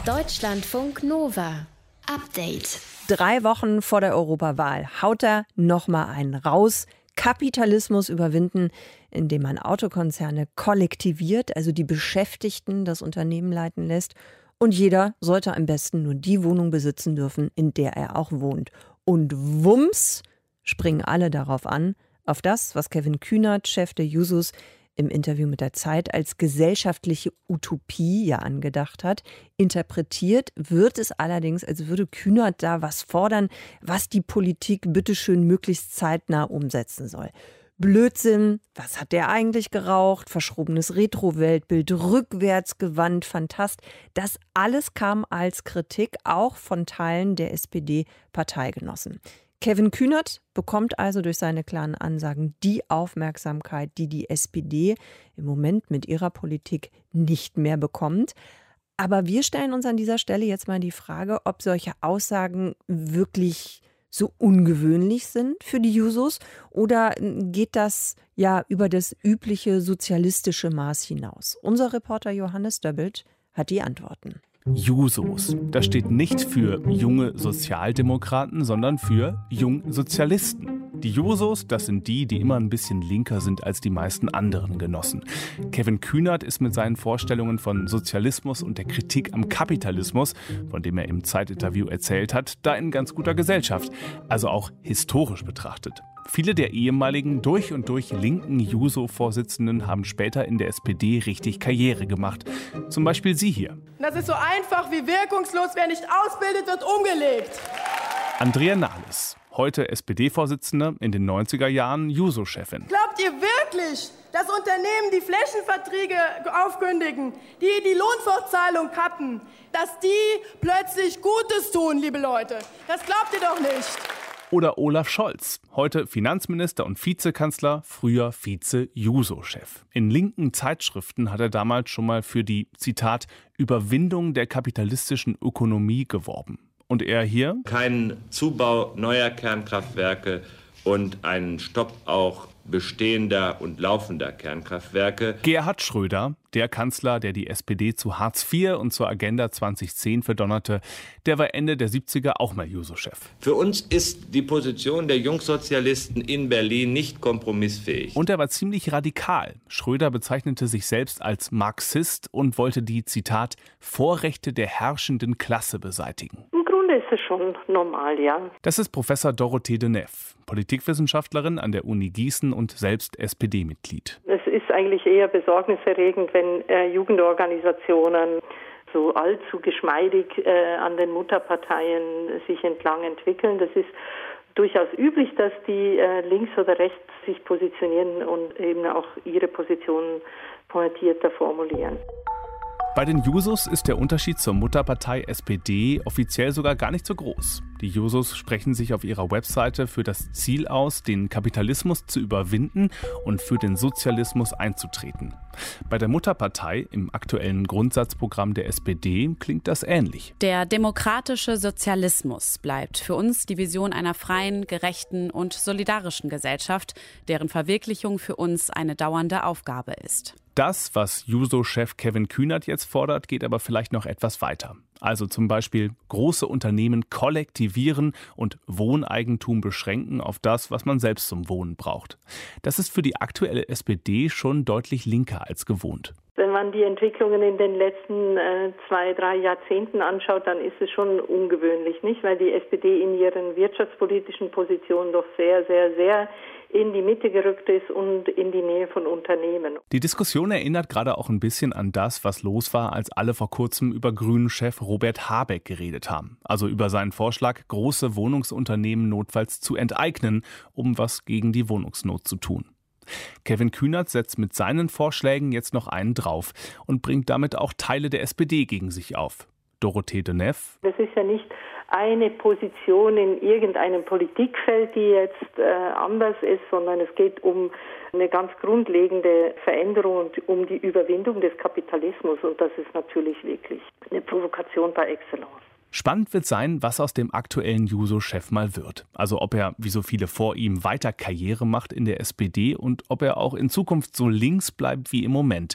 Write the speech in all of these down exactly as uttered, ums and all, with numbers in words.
Deutschlandfunk Nova. Update. Drei Wochen vor der Europawahl haut er nochmal einen raus. Kapitalismus überwinden, indem man Autokonzerne kollektiviert, also die Beschäftigten das Unternehmen leiten lässt. Und jeder sollte am besten nur die Wohnung besitzen dürfen, in der er auch wohnt. Und wumms springen alle darauf an, auf das, was Kevin Kühnert, Chef der Jusos, im Interview mit der Zeit als gesellschaftliche Utopie ja angedacht hat. Interpretiert wird es allerdings, als würde Kühnert da was fordern, was die Politik bitteschön möglichst zeitnah umsetzen soll. Blödsinn, was hat der eigentlich geraucht? Verschrobenes Retro-Weltbild, rückwärts gewandt, Fantast. Das alles kam als Kritik auch von Teilen der S P D-Parteigenossen. Kevin Kühnert bekommt also durch seine klaren Ansagen die Aufmerksamkeit, die die S P D im Moment mit ihrer Politik nicht mehr bekommt. Aber wir stellen uns an dieser Stelle jetzt mal die Frage, ob solche Aussagen wirklich so ungewöhnlich sind für die Jusos oder geht das ja über das übliche sozialistische Maß hinaus? Unser Reporter Johannes Döbbelt hat die Antworten. Jusos. Das steht nicht für junge Sozialdemokraten, sondern für Jungsozialisten. Die Jusos, das sind die, die immer ein bisschen linker sind als die meisten anderen Genossen. Kevin Kühnert ist mit seinen Vorstellungen von Sozialismus und der Kritik am Kapitalismus, von dem er im Zeitinterview erzählt hat, da in ganz guter Gesellschaft, also auch historisch betrachtet. Viele der ehemaligen durch und durch linken Juso-Vorsitzenden haben später in der S P D richtig Karriere gemacht. Zum Beispiel sie hier. Das ist so einfach wie wirkungslos, wer nicht ausbildet, wird umgelegt. Andrea Nahles, heute S P D-Vorsitzende, in den neunziger Jahren Juso-Chefin. Glaubt ihr wirklich, dass Unternehmen, die Flächenverträge aufkündigen, die die Lohnfortzahlung kappen, dass die plötzlich Gutes tun, liebe Leute? Das glaubt ihr doch nicht. Oder Olaf Scholz, heute Finanzminister und Vizekanzler, früher Vize-Juso-Chef. In linken Zeitschriften hat er damals schon mal für die, Zitat, Überwindung der kapitalistischen Ökonomie geworben. Und er hier? Keinen Zubau neuer Kernkraftwerke und einen Stopp auch bestehender und laufender Kernkraftwerke. Gerhard Schröder, der Kanzler, der die S P D zu Hartz vier und zur Agenda zwanzig zehn verdonnerte, der war Ende der siebziger auch mal Juso-Chef. Für uns ist die Position der Jungsozialisten in Berlin nicht kompromissfähig. Und er war ziemlich radikal. Schröder bezeichnete sich selbst als Marxist und wollte die, Zitat, Vorrechte der herrschenden Klasse beseitigen. Ist es schon normal, ja. Das ist Professor Dorothee de Neff, Politikwissenschaftlerin an der Uni Gießen und selbst S P D-Mitglied. Es ist eigentlich eher besorgniserregend, wenn äh, Jugendorganisationen so allzu geschmeidig äh, an den Mutterparteien sich entlang entwickeln. Das ist durchaus üblich, dass die äh, links oder rechts sich positionieren und eben auch ihre Positionen pointierter formulieren. Bei den Jusos ist der Unterschied zur Mutterpartei S P D offiziell sogar gar nicht so groß. Die Jusos sprechen sich auf ihrer Webseite für das Ziel aus, den Kapitalismus zu überwinden und für den Sozialismus einzutreten. Bei der Mutterpartei im aktuellen Grundsatzprogramm der S P D klingt das ähnlich. Der demokratische Sozialismus bleibt für uns die Vision einer freien, gerechten und solidarischen Gesellschaft, deren Verwirklichung für uns eine dauernde Aufgabe ist. Das, was Juso-Chef Kevin Kühnert jetzt fordert, geht aber vielleicht noch etwas weiter. Also zum Beispiel große Unternehmen kollektivieren und Wohneigentum beschränken auf das, was man selbst zum Wohnen braucht. Das ist für die aktuelle S P D schon deutlich linker als gewohnt. Wenn man die Entwicklungen in den letzten äh, zwei, drei Jahrzehnten anschaut, dann ist es schon ungewöhnlich, nicht? Weil die S P D in ihren wirtschaftspolitischen Positionen doch sehr, sehr, sehr in die Mitte gerückt ist und in die Nähe von Unternehmen. Die Diskussion erinnert gerade auch ein bisschen an das, was los war, als alle vor kurzem über Grünen-Chef Robert Habeck geredet haben. Also über seinen Vorschlag, große Wohnungsunternehmen notfalls zu enteignen, um was gegen die Wohnungsnot zu tun. Kevin Kühnert setzt mit seinen Vorschlägen jetzt noch einen drauf und bringt damit auch Teile der S P D gegen sich auf. Dorothee de Neff. Das ist ja nicht eine Position in irgendeinem Politikfeld, die jetzt äh, anders ist, sondern es geht um eine ganz grundlegende Veränderung und um die Überwindung des Kapitalismus. Und das ist natürlich wirklich eine Provokation par excellence. Spannend wird sein, was aus dem aktuellen Juso-Chef mal wird. Also ob er, wie so viele vor ihm, weiter Karriere macht in der S P D und ob er auch in Zukunft so links bleibt wie im Moment.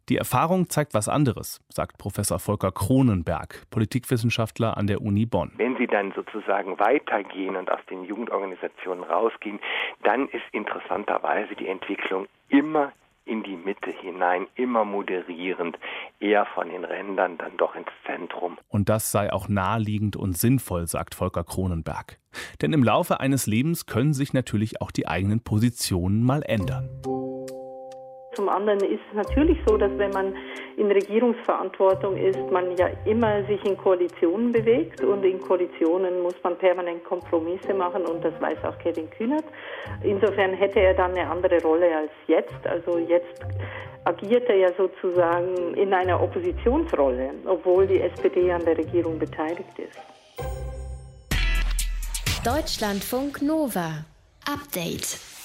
Die Erfahrung zeigt was anderes, sagt Professor Volker Cronenberg, Politikwissenschaftler an der Uni Bonn. Wenn Sie dann sozusagen weitergehen und aus den Jugendorganisationen rausgehen, dann ist interessanterweise die Entwicklung immer in die Mitte hinein, immer moderierend, eher von den Rändern dann doch ins Zentrum. Und das sei auch naheliegend und sinnvoll, sagt Volker Cronenberg. Denn im Laufe eines Lebens können sich natürlich auch die eigenen Positionen mal ändern. Zum anderen ist es natürlich so, dass wenn man in Regierungsverantwortung ist, man ja immer sich in Koalitionen bewegt und in Koalitionen muss man permanent Kompromisse machen und das weiß auch Kevin Kühnert. Insofern hätte er dann eine andere Rolle als jetzt. Also jetzt agiert er ja sozusagen in einer Oppositionsrolle, obwohl die S P D an der Regierung beteiligt ist. Deutschlandfunk Nova. Update.